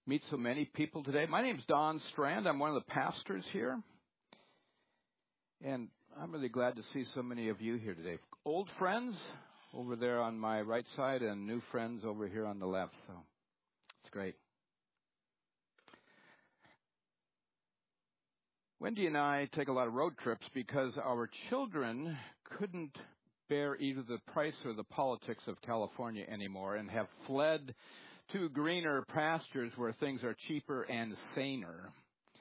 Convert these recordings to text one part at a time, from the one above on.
meet so many people today. My name's Don Strand. I'm one of the pastors here. And I'm really glad to see so many of you here today. Old friends over there on my right side and new friends over here on the left. So it's great. Wendy and I take a lot of road trips because our children couldn't bear either the price or the politics of California anymore and have fled to greener pastures where things are cheaper and saner.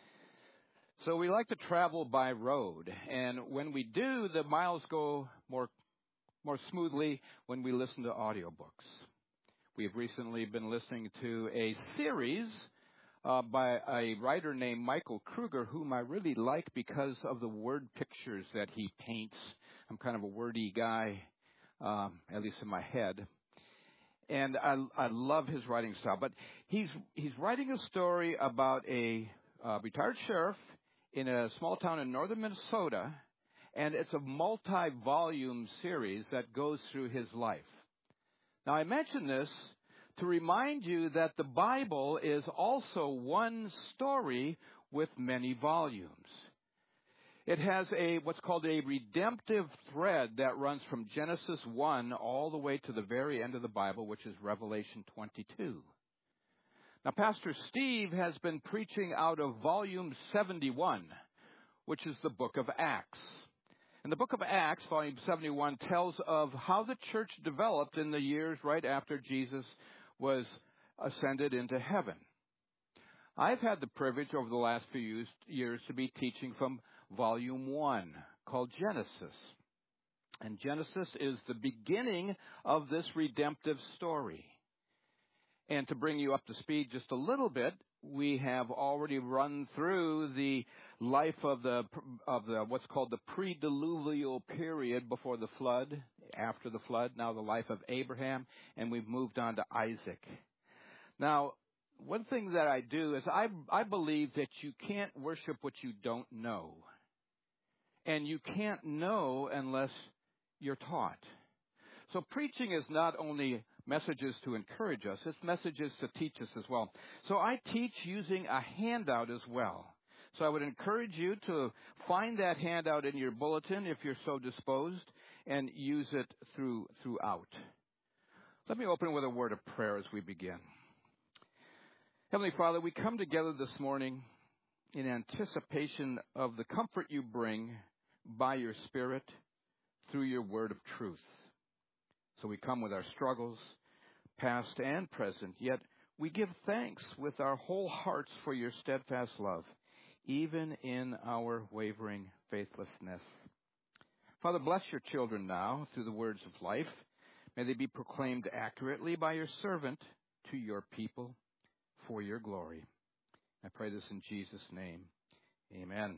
So we like to travel by road, and when we do, the miles go more smoothly when we listen to audiobooks. We've recently been listening to a series by a writer named Michael Kruger, whom I really like because of the word pictures that he paints. I'm kind of a wordy guy, at least in my head. And I love his writing style. But he's writing a story about a retired sheriff in a small town in northern Minnesota, and it's a multi-volume series that goes through his life. Now, I mention this to remind you that the Bible is also one story with many volumes. It has what's called a redemptive thread that runs from Genesis 1 all the way to the very end of the Bible, which is Revelation 22. Now, Pastor Steve has been preaching out of volume 71, which is the book of Acts. And the book of Acts, volume 71, tells of how the church developed in the years right after Jesus was ascended into heaven. I've had the privilege over the last few years to be teaching from volume 1, called Genesis. And Genesis is the beginning of this redemptive story. And to bring you up to speed just a little bit, we have already run through the life of the what's called the pre-diluvial period before the flood, after the flood, now the life of Abraham, and we've moved on to Isaac. Now, one thing that I do is I believe that you can't worship what you don't know. And you can't know unless you're taught. So preaching is not only messages to encourage us, it's messages to teach us as well. So I teach using a handout as well. So I would encourage you to find that handout in your bulletin if you're so disposed and use it throughout. Let me open with a word of prayer as we begin. Heavenly Father, we come together this morning in anticipation of the comfort you bring by your Spirit through your word of truth. So we come with our struggles, past and present, yet we give thanks with our whole hearts for your steadfast love, even in our wavering faithlessness. Father, bless your children now through the words of life. May they be proclaimed accurately by your servant to your people for your glory. I pray this in Jesus' name. Amen.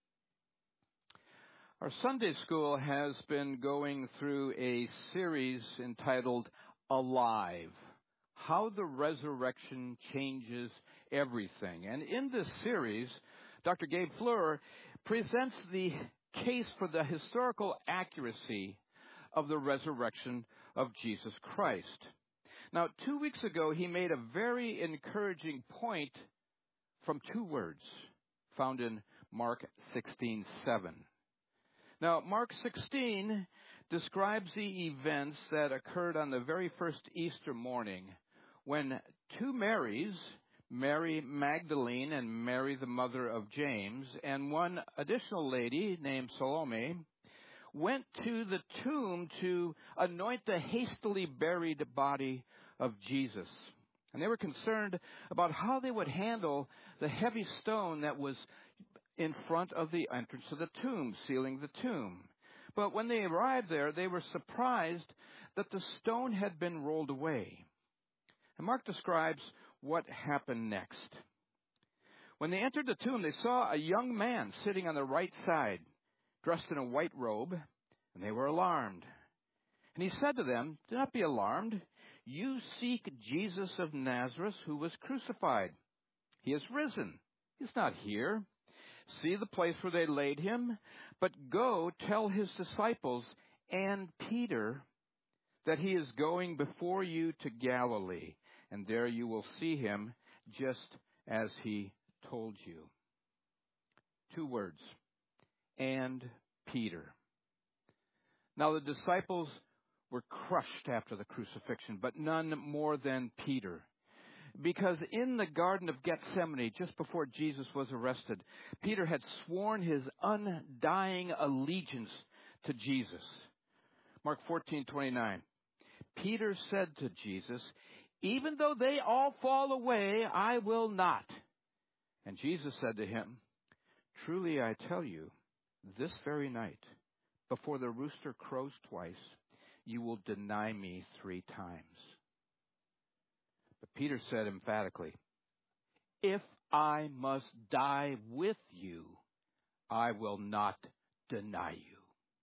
Our Sunday school has been going through a series entitled Alive, How the Resurrection Changes Everything. And in this series, Dr. Gabe Fleur presents the case for the historical accuracy of the resurrection of Jesus Christ. Now, 2 weeks ago, he made a very encouraging point from two words found in Mark 16:7. Now, Mark 16 describes the events that occurred on the very first Easter morning when two Marys, Mary Magdalene and Mary the mother of James, and one additional lady named Salome, went to the tomb to anoint the hastily buried body of Jesus. And they were concerned about how they would handle the heavy stone that was in front of the entrance to the tomb, sealing the tomb. But when they arrived there, they were surprised that the stone had been rolled away. And Mark describes what happened next. When they entered the tomb, they saw a young man sitting on the right side, dressed in a white robe, and they were alarmed. And he said to them, "Do not be alarmed. You seek Jesus of Nazareth, who was crucified. He is risen. He's not here. See the place where they laid him, but go tell his disciples and Peter that he is going before you to Galilee, and there you will see him just as he told you. 2 words. And Peter. Now the disciples were crushed after the crucifixion, but none more than Peter. Because in the Garden of Gethsemane, just before Jesus was arrested, Peter had sworn his undying allegiance to Jesus. Mark 14:29. Peter said to Jesus, "Even though they all fall away, I will not." And Jesus said to him, "Truly I tell you, this very night, before the rooster crows twice, you will deny me 3 times. But Peter said emphatically, "If I must die with you, I will not deny you."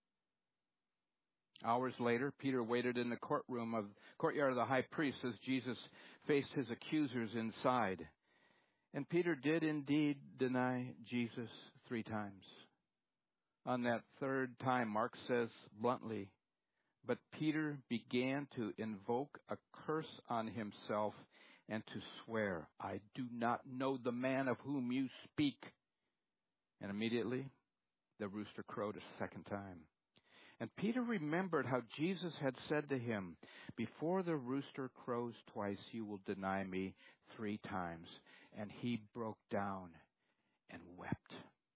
Hours later, Peter waited in the courtyard of the high priest as Jesus faced his accusers inside. And Peter did indeed deny Jesus 3 times. On that 3rd time, Mark says bluntly, but Peter began to invoke a curse on himself and to swear, "I do not know the man of whom you speak." And immediately the rooster crowed a 2nd time. And Peter remembered how Jesus had said to him, "Before the rooster crows twice, you will deny me 3 times." And he broke down and wept.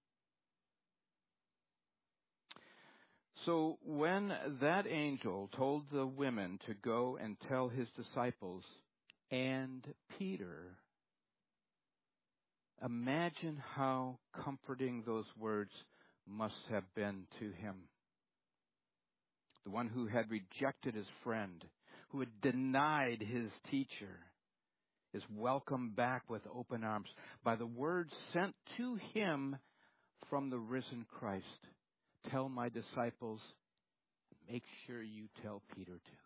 So when that angel told the women to go and tell his disciples and Peter, imagine how comforting those words must have been to him. The one who had rejected his friend, who had denied his teacher, is welcomed back with open arms by the words sent to him from the risen Christ. "Tell my disciples, make sure you tell Peter too."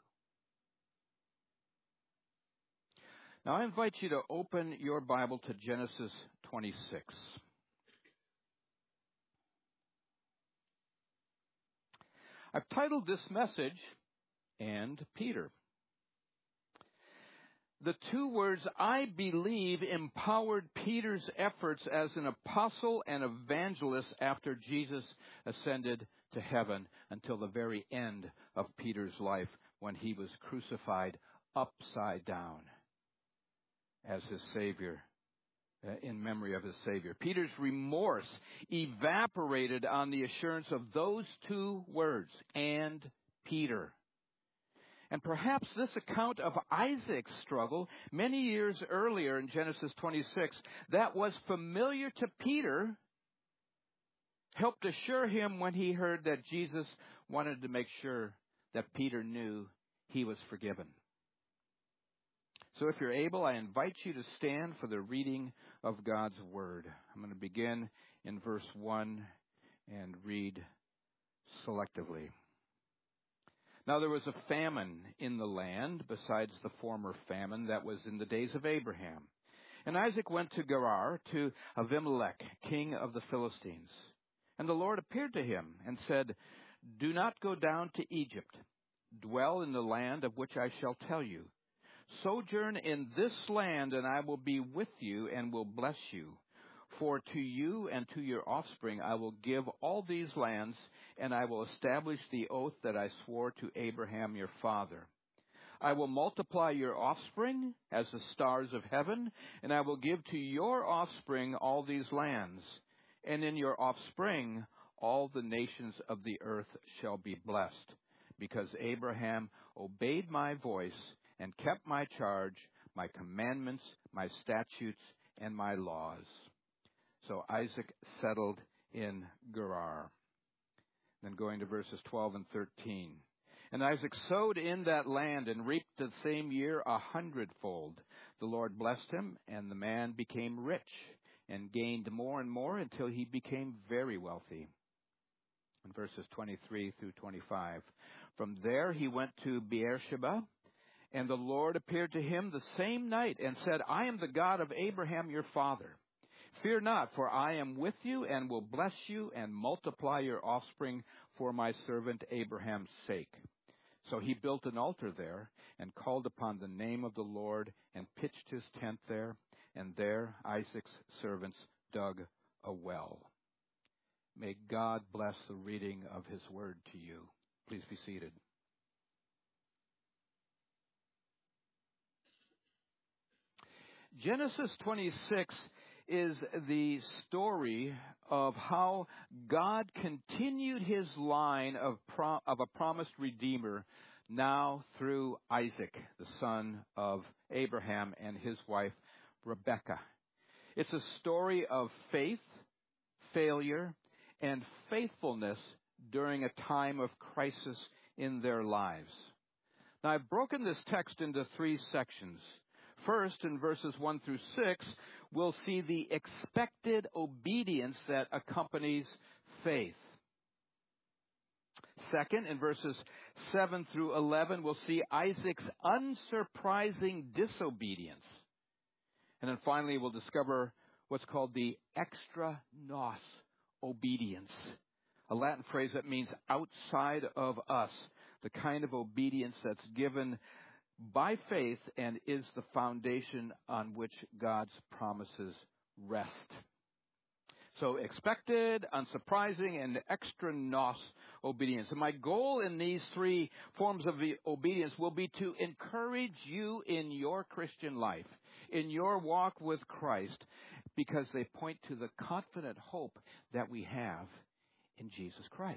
Now I invite you to open your Bible to Genesis 26. I've titled this message, "And Peter." The 2 words, I believe, empowered Peter's efforts as an apostle and evangelist after Jesus ascended to heaven until the very end of Peter's life when he was crucified upside down as his Savior, in memory of his Savior. Peter's remorse evaporated on the assurance of those 2 words, and Peter. And perhaps this account of Isaac's struggle many years earlier in Genesis 26 that was familiar to Peter helped assure him when he heard that Jesus wanted to make sure that Peter knew he was forgiven. So if you're able, I invite you to stand for the reading of God's Word. I'm going to begin in verse 1 and read selectively. Now there was a famine in the land, besides the former famine that was in the days of Abraham. And Isaac went to Gerar, to Abimelech, king of the Philistines. And the Lord appeared to him and said, "Do not go down to Egypt. Dwell in the land of which I shall tell you. Sojourn in this land, and I will be with you and will bless you. For to you and to your offspring I will give all these lands, and I will establish the oath that I swore to Abraham your father. I will multiply your offspring as the stars of heaven, and I will give to your offspring all these lands. And in your offspring all the nations of the earth shall be blessed, because Abraham obeyed my voice and kept my charge, my commandments, my statutes, and my laws." So Isaac settled in Gerar. Then going to verses 12 and 13. "And Isaac sowed in that land and reaped the same year 100-fold. The Lord blessed him, and the man became rich and gained more and more until he became very wealthy." In verses 23 through 25. "From there he went to Beersheba, and the Lord appeared to him the same night and said, 'I am the God of Abraham your father. Fear not, for I am with you and will bless you and multiply your offspring for my servant Abraham's sake.' So he built an altar there and called upon the name of the Lord and pitched his tent there. and there Isaac's servants dug a well. May God bless the reading of his word to you. Please be seated. Genesis 26 is the story of how God continued his line of a promised Redeemer now through Isaac, the son of Abraham and his wife Rebekah. It's a story of faith, failure, and faithfulness during a time of crisis in their lives. Now, I've broken this text into three sections. First, in verses 1 through 6, we'll see the expected obedience that accompanies faith. Second, in verses 7 through 11, we'll see Isaac's unsurprising disobedience. And then finally, we'll discover what's called the extra nos obedience, a Latin phrase that means outside of us, the kind of obedience that's given by faith and is the foundation on which God's promises rest. So expected, unsurprising, and extra nos obedience. And my goal in these three forms of the obedience will be to encourage you in your Christian life, in your walk with Christ, because they point to the confident hope that we have in Jesus Christ.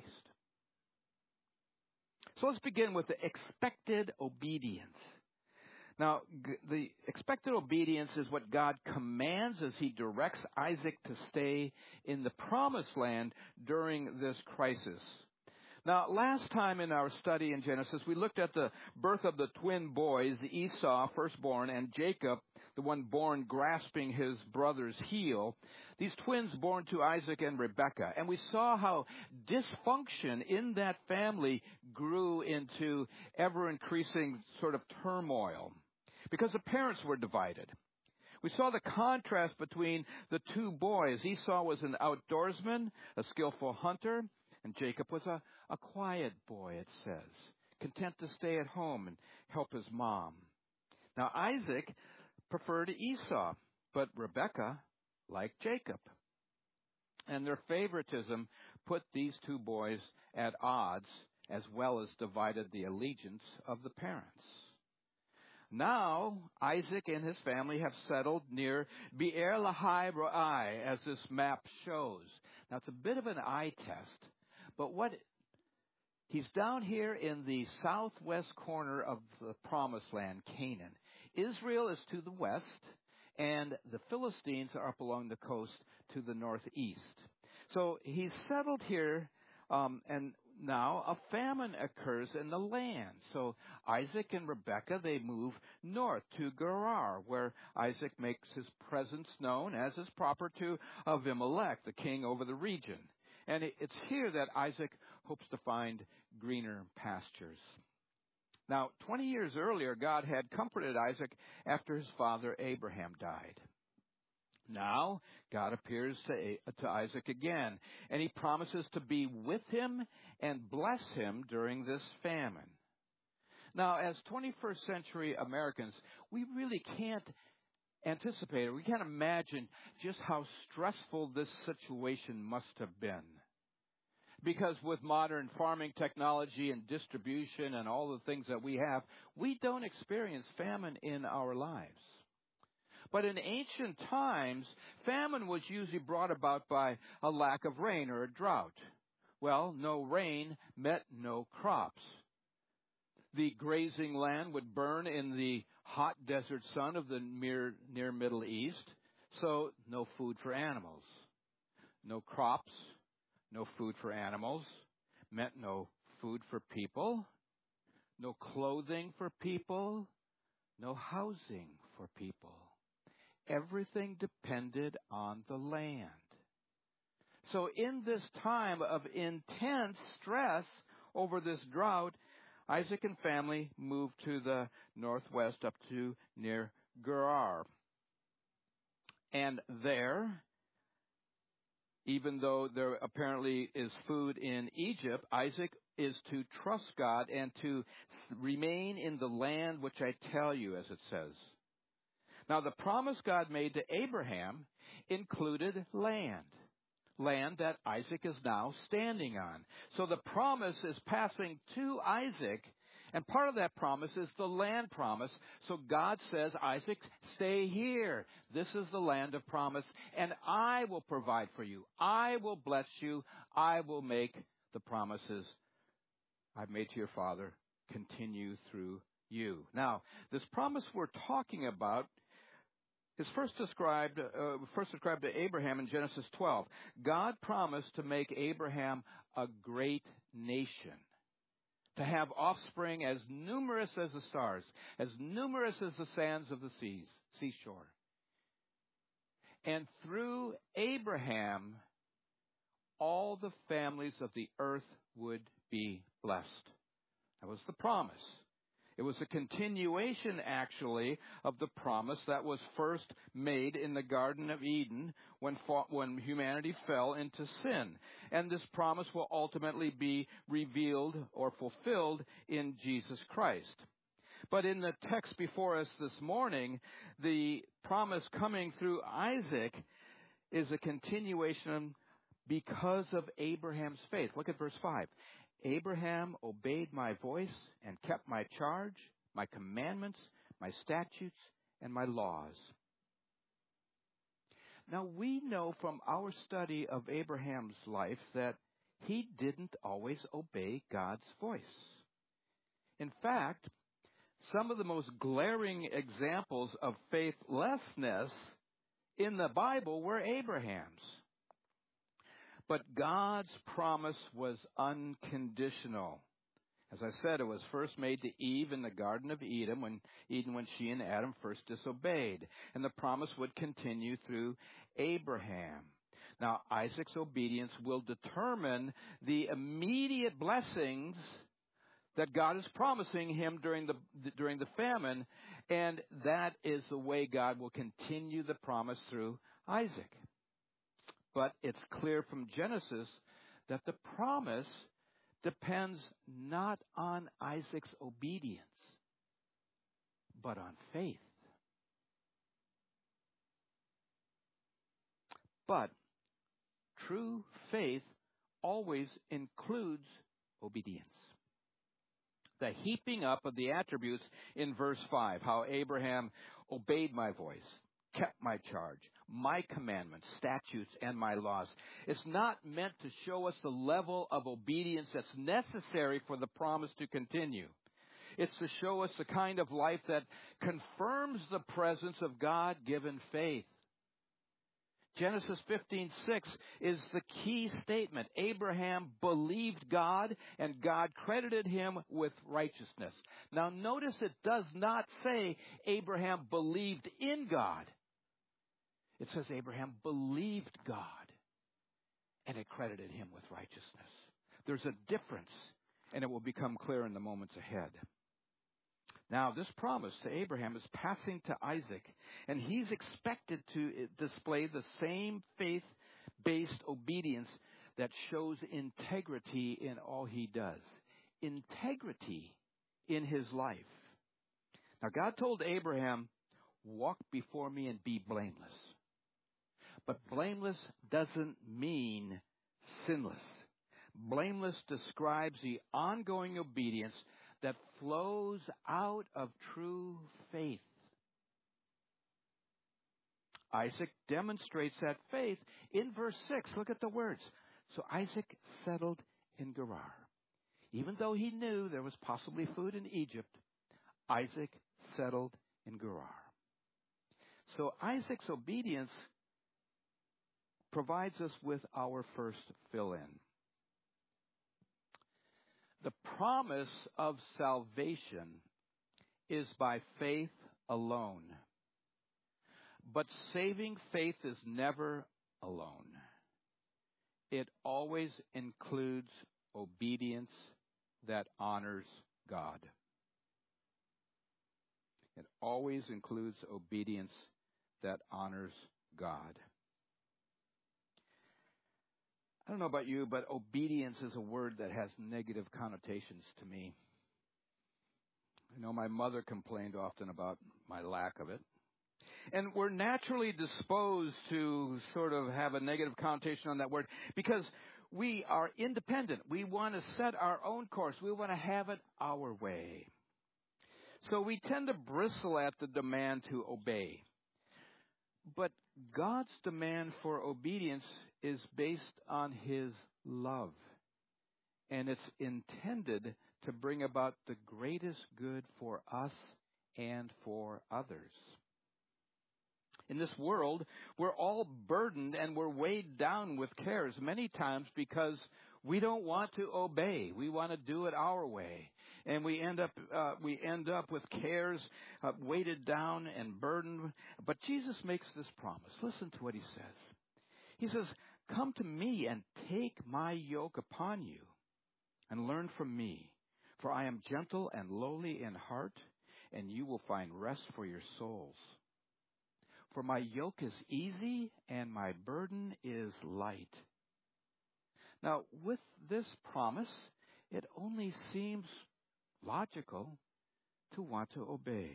So let's begin with the expected obedience. Now, the expected obedience is what God commands as he directs Isaac to stay in the promised land during this crisis. Now, last time in our study in Genesis, we looked at the birth of the twin boys, Esau, firstborn, and Jacob, the one born grasping his brother's heel. These twins born to Isaac and Rebekah. And we saw how dysfunction in that family grew into ever-increasing sort of turmoil because the parents were divided. We saw the contrast between the two boys. Esau was an outdoorsman, a skillful hunter, and Jacob was a quiet boy, it says, content to stay at home and help his mom. Now, Isaac preferred Esau, but Rebekah liked Jacob. And their favoritism put these two boys at odds, as well as divided the allegiance of the parents. Now, Isaac and his family have settled near Be'er Lahai Roi, as this map shows. Now, it's a bit of an eye test, but he's down here in the southwest corner of the promised land, Canaan. Israel is to the west, and the Philistines are up along the coast to the northeast. So he's settled here, and now a famine occurs in the land. So Isaac and Rebekah, they move north to Gerar, where Isaac makes his presence known, as is proper to Abimelech, the king over the region. And it's here that Isaac hopes to find greener pastures. Now, 20 years earlier, God had comforted Isaac after his father Abraham died. Now, God appears to Isaac again, and he promises to be with him and bless him during this famine. Now, as 21st century Americans, we really can't anticipate it. We can't imagine just how stressful this situation must have been. Because with modern farming technology and distribution and all the things that we have, we don't experience famine in our lives. But in ancient times, famine was usually brought about by a lack of rain or a drought. Well, no rain meant no crops. The grazing land would burn in the hot desert sun of the near Middle East, so no food for animals. No crops, no food for animals, meant no food for people, no clothing for people, no housing for people. Everything depended on the land. So in this time of intense stress over this drought, Isaac and family moved to the northwest up to near Gerar. And there, even though there apparently is food in Egypt, Isaac is to trust God and to remain in the land which I tell you, as it says. Now, the promise God made to Abraham included land that Isaac is now standing on. So the promise is passing to Isaac, and part of that promise is the land promise. So God says, Isaac, stay here. This is the land of promise, and I will provide for you. I will bless you. I will make the promises I've made to your father continue through you. Now, this promise we're talking about is first described to Abraham in Genesis 12. God promised to make Abraham a great nation, to have offspring as numerous as the stars, as numerous as the sands of the seashore. And through Abraham, all the families of the earth would be blessed. That was the promise. It was a continuation, actually, of the promise that was first made in the Garden of Eden when humanity fell into sin. And this promise will ultimately be revealed or fulfilled in Jesus Christ. But in the text before us this morning, the promise coming through Isaac is a continuation because of Abraham's faith. Look at verse 5. Abraham obeyed my voice and kept my charge, my commandments, my statutes, and my laws. Now, we know from our study of Abraham's life that he didn't always obey God's voice. In fact, some of the most glaring examples of faithlessness in the Bible were Abraham's. But God's promise was unconditional. As I said, it was first made to Eve in the Garden of Eden when she and Adam first disobeyed. And the promise would continue through Abraham. Now, Isaac's obedience will determine the immediate blessings that God is promising him during the famine. And that is the way God will continue the promise through Isaac. But it's clear from Genesis that the promise depends not on Isaac's obedience, but on faith. But true faith always includes obedience. The heaping up of the attributes in verse 5, how Abraham obeyed my voice, kept my charge, my commandments, statutes, and my laws. It's not meant to show us the level of obedience that's necessary for the promise to continue. It's to show us the kind of life that confirms the presence of God-given faith. Genesis 15:6 is the key statement. Abraham believed God, and God credited him with righteousness. Now notice it does not say Abraham believed in God. It says Abraham believed God, and it credited him with righteousness. There's a difference, and it will become clear in the moments ahead. Now, this promise to Abraham is passing to Isaac, and he's expected to display the same faith-based obedience that shows integrity in all he does. Integrity in his life. Now, God told Abraham, walk before me and be blameless. But blameless doesn't mean sinless. Blameless describes the ongoing obedience that flows out of true faith. Isaac demonstrates that faith in verse 6. Look at the words. So Isaac settled in Gerar. Even though he knew there was possibly food in Egypt, Isaac settled in Gerar. So Isaac's obedience provides us with our first fill-in. The promise of salvation is by faith alone. But saving faith is never alone. It always includes obedience that honors God. It always includes obedience that honors God. I don't know about you, but obedience is a word that has negative connotations to me. I know my mother complained often about my lack of it. And we're naturally disposed to sort of have a negative connotation on that word because we are independent. We want to set our own course. We want to have it our way. So we tend to bristle at the demand to obey. But God's demand for obedience is based on His love. And it's intended to bring about the greatest good for us and for others. In this world, we're all burdened and we're weighed down with cares many times because we don't want to obey. We want to do it our way. And we end up with cares weighted down and burdened. But Jesus makes this promise. Listen to what He says. He says, "Come to me and take my yoke upon you and learn from me. For I am gentle and lowly in heart, and you will find rest for your souls. For my yoke is easy and my burden is light." Now, with this promise, it only seems logical to want to obey.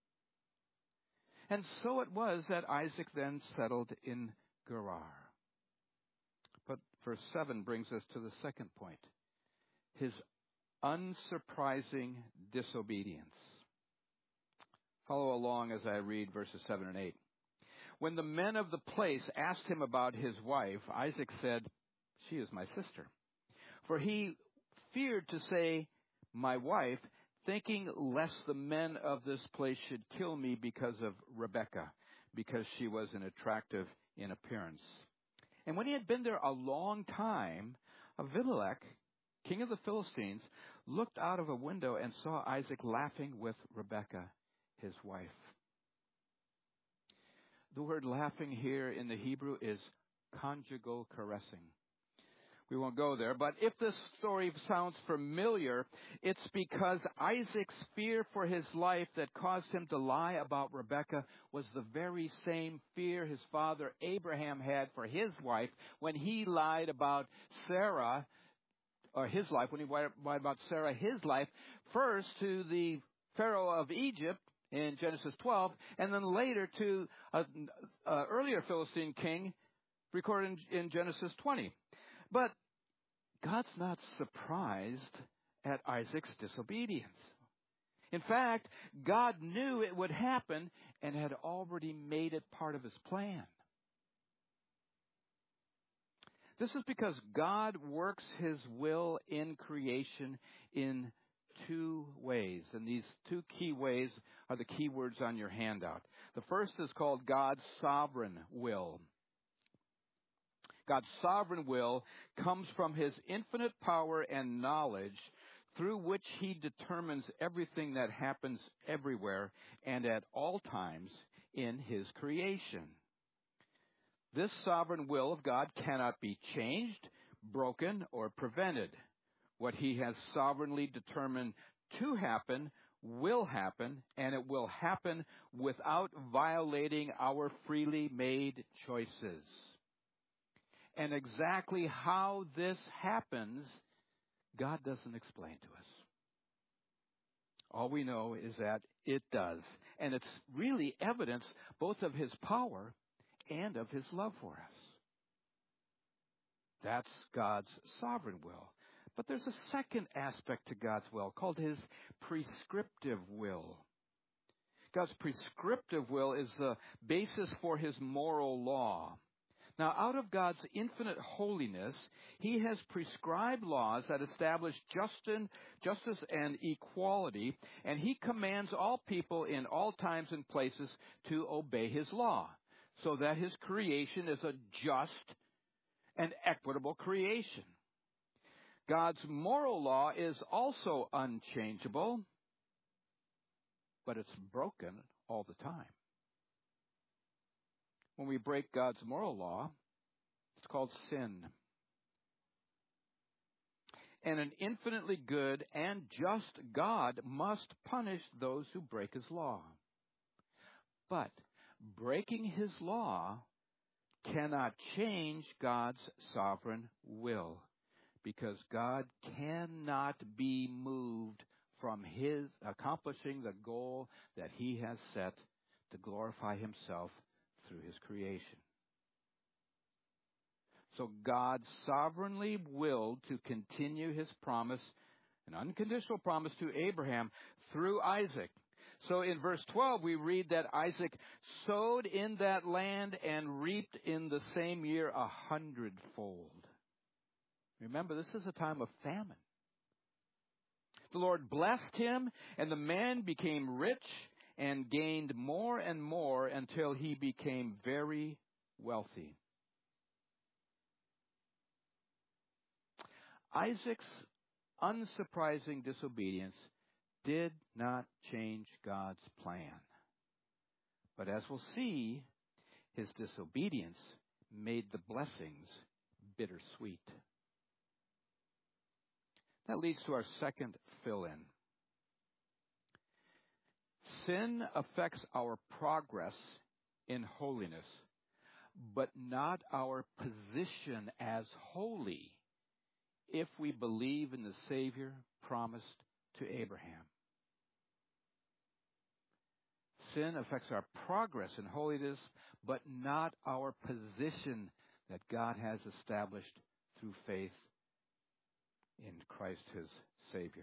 And so it was that Isaac then settled in Gerar. But verse 7 brings us to the second point. His unsurprising disobedience. Follow along as I read verses 7 and 8. When the men of the place asked him about his wife, Isaac said, "She is my sister." For he feared to say, "my wife," thinking lest the men of this place should kill me because of Rebekah, because she was attractive in appearance. And when he had been there a long time, Abimelech, king of the Philistines, looked out of a window and saw Isaac laughing with Rebekah, his wife. The word laughing here in the Hebrew is conjugal caressing. We won't go there, but if this story sounds familiar, it's because Isaac's fear for his life that caused him to lie about Rebekah was the very same fear his father Abraham had for his wife when he lied about Sarah, or his life, when he lied about Sarah, his life, first to the Pharaoh of Egypt in Genesis 12, and then later to an earlier Philistine king recorded in Genesis 20. But God's not surprised at Isaac's disobedience. In fact, God knew it would happen and had already made it part of his plan. This is because God works his will in creation in two ways. And these two key ways are the key words on your handout. The first is called God's sovereign will. God's sovereign will comes from his infinite power and knowledge through which he determines everything that happens everywhere and at all times in his creation. This sovereign will of God cannot be changed, broken, or prevented. What he has sovereignly determined to happen will happen, and it will happen without violating our freely made choices. And exactly how this happens, God doesn't explain to us. All we know is that it does. And it's really evidence both of his power and of his love for us. That's God's sovereign will. But there's a second aspect to God's will called his prescriptive will. God's prescriptive will is the basis for his moral law. Now, out of God's infinite holiness, he has prescribed laws that establish justice and equality, and he commands all people in all times and places to obey his law, so that his creation is a just and equitable creation. God's moral law is also unchangeable, but it's broken all the time. When we break God's moral law, it's called sin. And an infinitely good and just God must punish those who break his law. But breaking his law cannot change God's sovereign will, because God cannot be moved from his accomplishing the goal that he has set to glorify himself through his creation. So God sovereignly willed to continue his promise, an unconditional promise to Abraham through Isaac. So in verse 12, we read that Isaac sowed in that land and reaped in the same year 100-fold. Remember, this is a time of famine. The Lord blessed him, and the man became rich and gained more and more until he became very wealthy. Isaac's unsurprising disobedience did not change God's plan. But as we'll see, his disobedience made the blessings bittersweet. That leads to our second fill-in. Sin affects our progress in holiness, but not our position as holy if we believe in the Savior promised to Abraham. Sin affects our progress in holiness, but not our position that God has established through faith in Christ his Savior.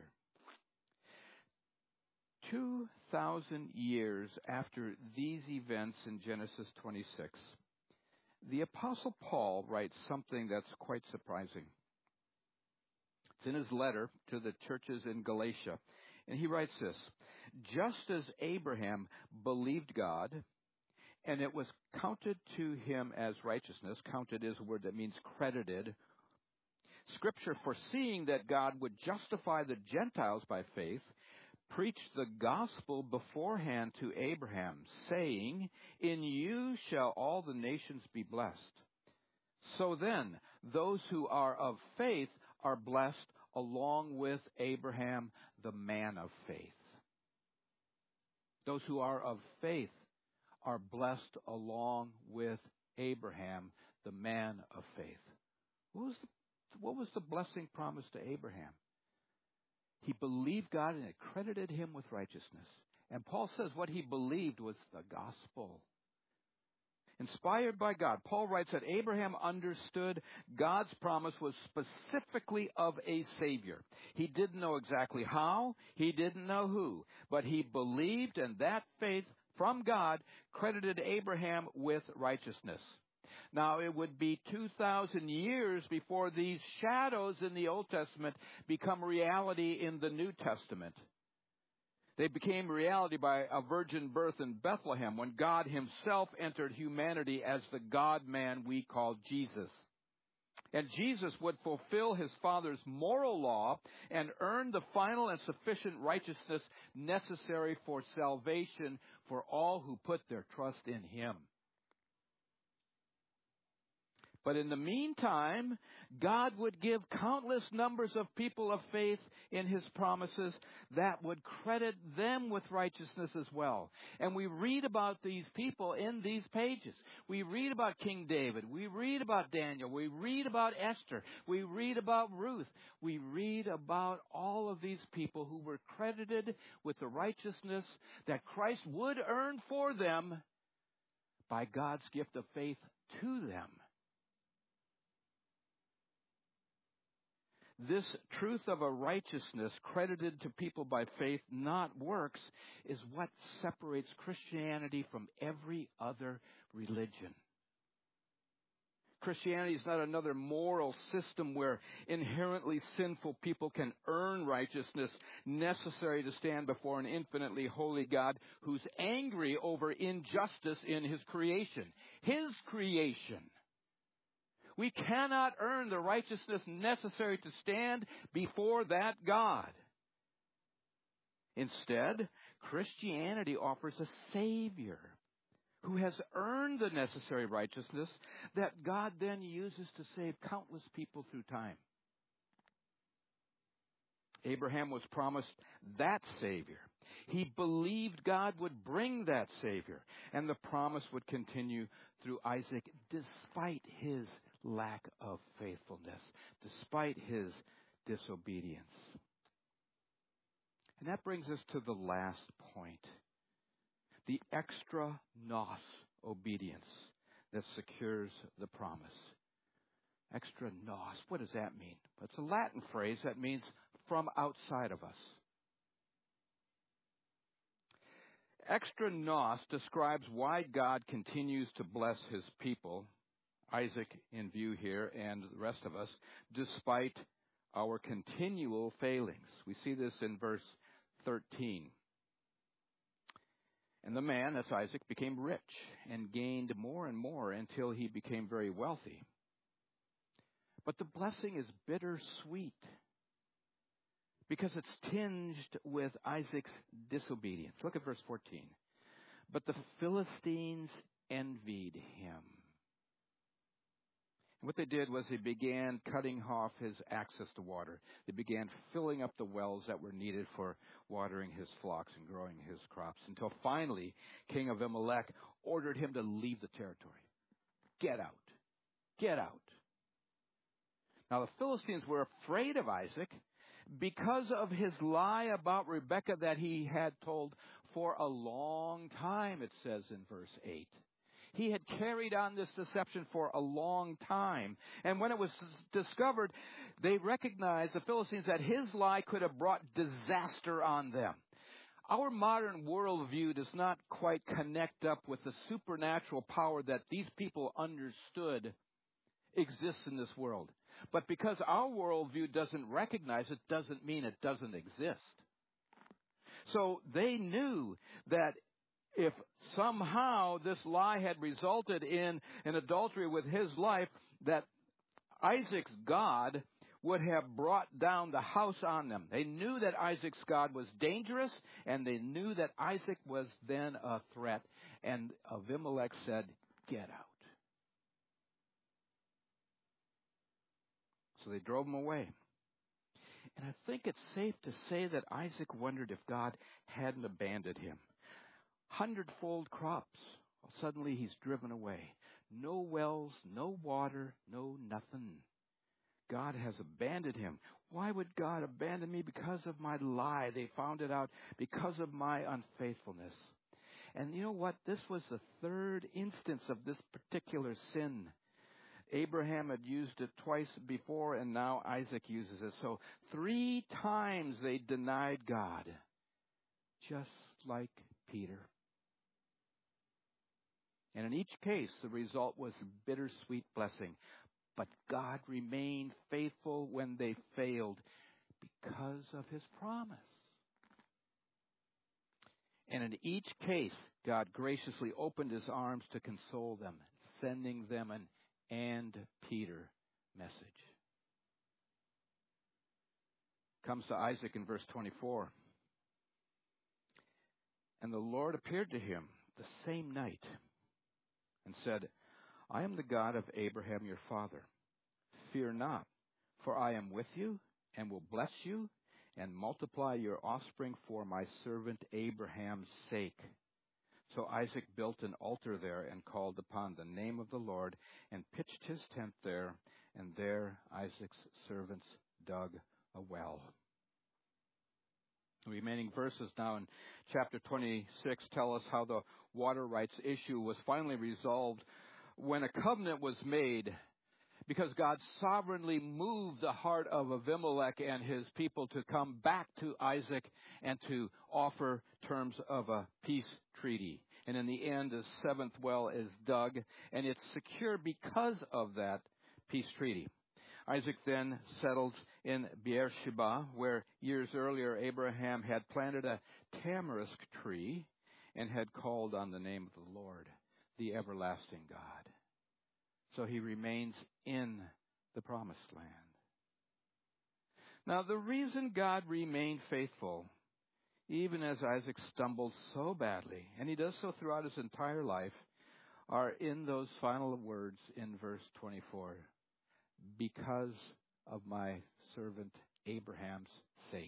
2,000 years after these events in Genesis 26, the Apostle Paul writes something that's quite surprising. It's in his letter to the churches in Galatia, and he writes this: just as Abraham believed God, and it was counted to him as righteousness. Counted is a word that means credited. Scripture, foreseeing that God would justify the Gentiles by faith, preached the gospel beforehand to Abraham, saying, in you shall all the nations be blessed. So then, those who are of faith are blessed along with Abraham, the man of faith. Those who are of faith are blessed along with Abraham, the man of faith. What was the blessing promised to Abraham? He believed God and it credited him with righteousness. And Paul says what he believed was the gospel. Inspired by God, Paul writes that Abraham understood God's promise was specifically of a Savior. He didn't know exactly how, he didn't know who, but he believed, and that faith from God credited Abraham with righteousness. Now, it would be 2,000 years before these shadows in the Old Testament become reality in the New Testament. They became reality by a virgin birth in Bethlehem when God himself entered humanity as the God-man we call Jesus. And Jesus would fulfill his Father's moral law and earn the final and sufficient righteousness necessary for salvation for all who put their trust in him. But in the meantime, God would give countless numbers of people of faith in his promises that would credit them with righteousness as well. And we read about these people in these pages. We read about King David. We read about Daniel. We read about Esther. We read about Ruth. We read about all of these people who were credited with the righteousness that Christ would earn for them by God's gift of faith to them. This truth of a righteousness credited to people by faith, not works, is what separates Christianity from every other religion. Christianity is not another moral system where inherently sinful people can earn righteousness necessary to stand before an infinitely holy God who's angry over injustice in his creation. His creation. We cannot earn the righteousness necessary to stand before that God. Instead, Christianity offers a Savior who has earned the necessary righteousness that God then uses to save countless people through time. Abraham was promised that Savior. He believed God would bring that Savior, and the promise would continue through Isaac despite his lack of faithfulness, despite his disobedience. And that brings us to the last point. the extra nos obedience that secures the promise. Extra nos. What does that mean? It's a Latin phrase that means from outside of us. Extra nos describes why God continues to bless his people, Isaac in view here and the rest of us, despite our continual failings. We see this in verse 13. And the man, that's Isaac, became rich and gained more and more until he became very wealthy. But the blessing is bittersweet because it's tinged with Isaac's disobedience. Look at verse 14. But the Philistines envied him. And what they did was they began cutting off his access to water. They began filling up the wells that were needed for watering his flocks and growing his crops, until finally King Abimelech ordered him to leave the territory. Get out. Get out. Now the Philistines were afraid of Isaac because of his lie about Rebekah that he had told for a long time, it says in verse 8. He had carried on this deception for a long time. And when it was discovered, they recognized, the Philistines, that his lie could have brought disaster on them. Our modern worldview does not quite connect up with the supernatural power that these people understood exists in this world. But because our worldview doesn't recognize it, doesn't mean it doesn't exist. So they knew that if somehow this lie had resulted in an adultery with his life, that Isaac's God would have brought down the house on them. They knew that Isaac's God was dangerous, and they knew that Isaac was then a threat. And Abimelech said, get out. So they drove him away. And I think it's safe to say that Isaac wondered if God hadn't abandoned him. 100-fold crops. Suddenly he's driven away. No wells, no water, no nothing. God has abandoned him. Why would God abandon me? Because of my lie. They found it out because of my unfaithfulness. And you know what? This was the third instance of this particular sin. Abraham had used it twice before, and now Isaac uses it. So 3 times they denied God, just like Peter. And in each case, the result was a bittersweet blessing. But God remained faithful when they failed because of his promise. And in each case, God graciously opened his arms to console them, sending them an "and Peter" message. Comes to Isaac in verse 24. And the Lord appeared to him the same night and said, I am the God of Abraham your father. Fear not, for I am with you and will bless you and multiply your offspring for my servant Abraham's sake. So Isaac built an altar there and called upon the name of the Lord and pitched his tent there, and there Isaac's servants dug a well. The remaining verses now in chapter 26 tell us how the water rights issue was finally resolved when a covenant was made, because God sovereignly moved the heart of Abimelech and his people to come back to Isaac and to offer terms of a peace treaty. And in the end, the 7th well is dug, and it's secure because of that peace treaty. Isaac then settled in Beersheba, where years earlier Abraham had planted a tamarisk tree and had called on the name of the Lord, the everlasting God. So he remains in the promised land. Now, the reason God remained faithful, even as Isaac stumbled so badly, and he does so throughout his entire life, are in those final words in verse 24. Because of my servant Abraham's sake.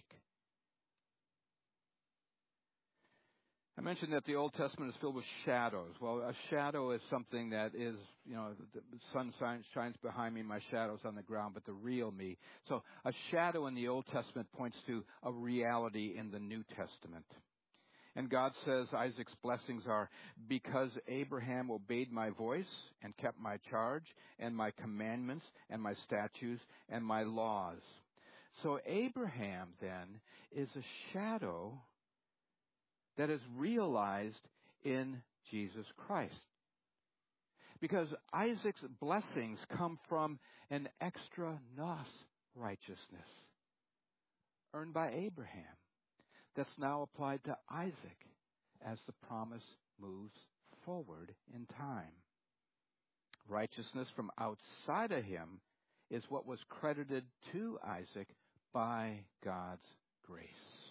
I mentioned that the Old Testament is filled with shadows. Well, a shadow is something that is, the sun shines behind me, my shadow's on the ground, but the real me. So a shadow in the Old Testament points to a reality in the New Testament. And God says Isaac's blessings are, because Abraham obeyed my voice and kept my charge and my commandments and my statutes and my laws. So Abraham then is a shadow that is realized in Jesus Christ. Because Isaac's blessings come from an extra nos righteousness earned by Abraham that's now applied to Isaac as the promise moves forward in time. Righteousness from outside of him is what was credited to Isaac by God's grace.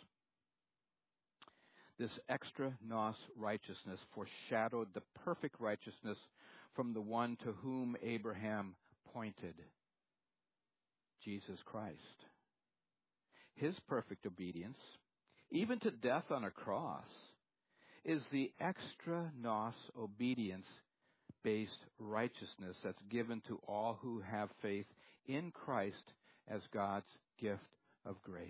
This extra nos righteousness foreshadowed the perfect righteousness from the one to whom Abraham pointed, Jesus Christ. His perfect obedience, even to death on a cross, is the extra nos obedience-based righteousness that's given to all who have faith in Christ as God's gift of grace.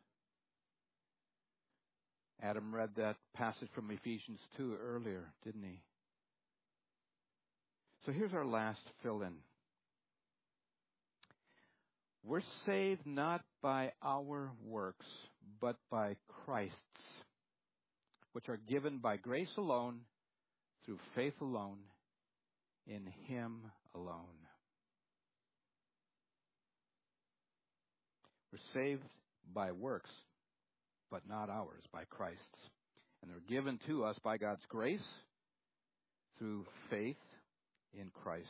Adam read that passage from Ephesians 2 earlier, didn't he? So here's our last fill-in. We're saved not by our works, but by Christ's, which are given by grace alone, through faith alone, in Him alone. We're saved by works, but not ours, by Christ's. And they're given to us by God's grace through faith in Christ.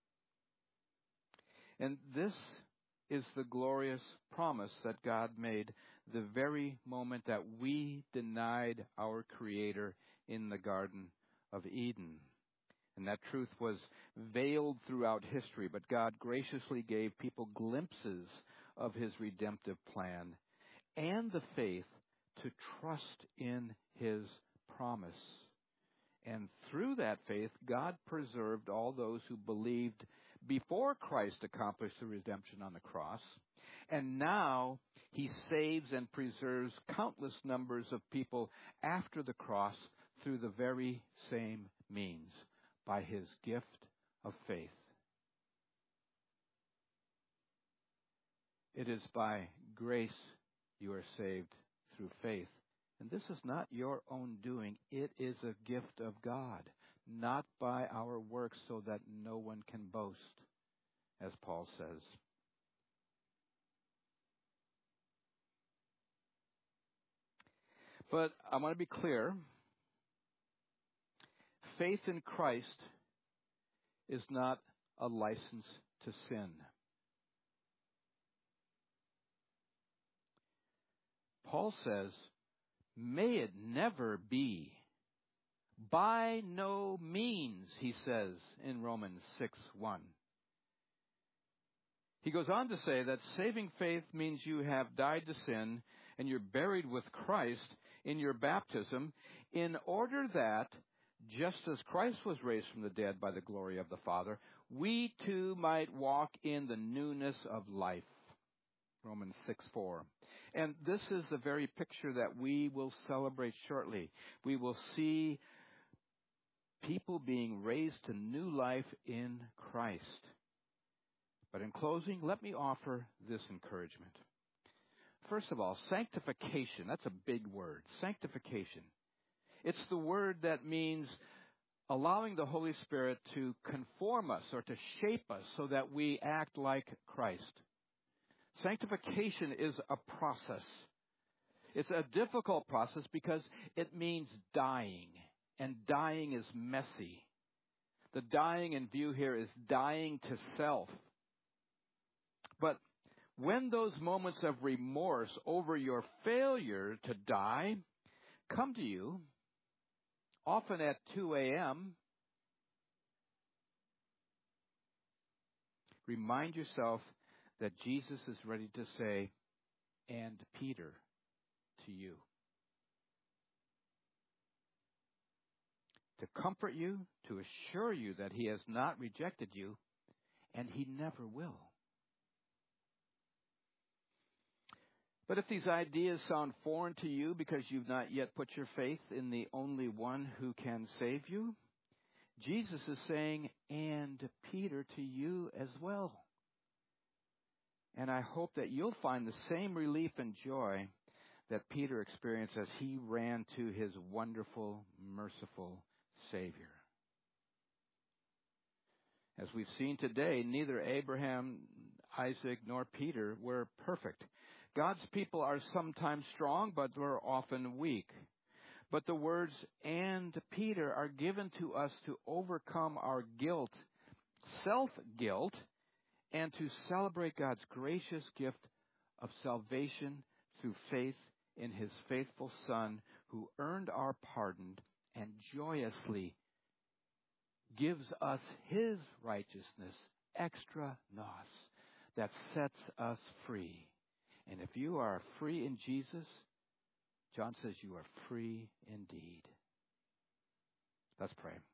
And this is the glorious promise that God made the very moment that we denied our Creator in the Garden of Eden. And that truth was veiled throughout history, but God graciously gave people glimpses of His redemptive plan and the faith to trust in His promise. And through that faith, God preserved all those who believed before Christ accomplished the redemption on the cross. And now He saves and preserves countless numbers of people after the cross through the very same means, by His gift of faith. It is by grace you are saved through faith. And this is not your own doing. It is a gift of God, not by our works, so that no one can boast, as Paul says. But I want to be clear. Faith in Christ is not a license to sin. Paul says, may it never be. By no means, he says in Romans 6:1. He goes on to say that saving faith means you have died to sin and you're buried with Christ in your baptism, in order that, just as Christ was raised from the dead by the glory of the Father, we too might walk in the newness of life. Romans 6:4. And this is the very picture that we will celebrate shortly. We will see people being raised to new life in Christ. But in closing, let me offer this encouragement. First of all, sanctification. That's a big word. Sanctification. It's the word that means allowing the Holy Spirit to conform us or to shape us so that we act like Christ. Sanctification is a process. It's a difficult process because it means dying, and dying is messy. The dying in view here is dying to self. But when those moments of remorse over your failure to die come to you, often at 2 a.m., remind yourself that Jesus is ready to say, and Peter, to you. To comfort you, to assure you that He has not rejected you, and He never will. But if these ideas sound foreign to you because you've not yet put your faith in the only one who can save you, Jesus is saying, and Peter, to you as well. And I hope that you'll find the same relief and joy that Peter experienced as he ran to his wonderful, merciful Savior. As we've seen today, neither Abraham, Isaac, nor Peter were perfect. God's people are sometimes strong, but we're often weak. But the words, and Peter, are given to us to overcome our guilt, self-guilt, and to celebrate God's gracious gift of salvation through faith in His faithful Son, who earned our pardon and joyously gives us His righteousness, extra nos, that sets us free. And if you are free in Jesus, John says you are free indeed. Let's pray.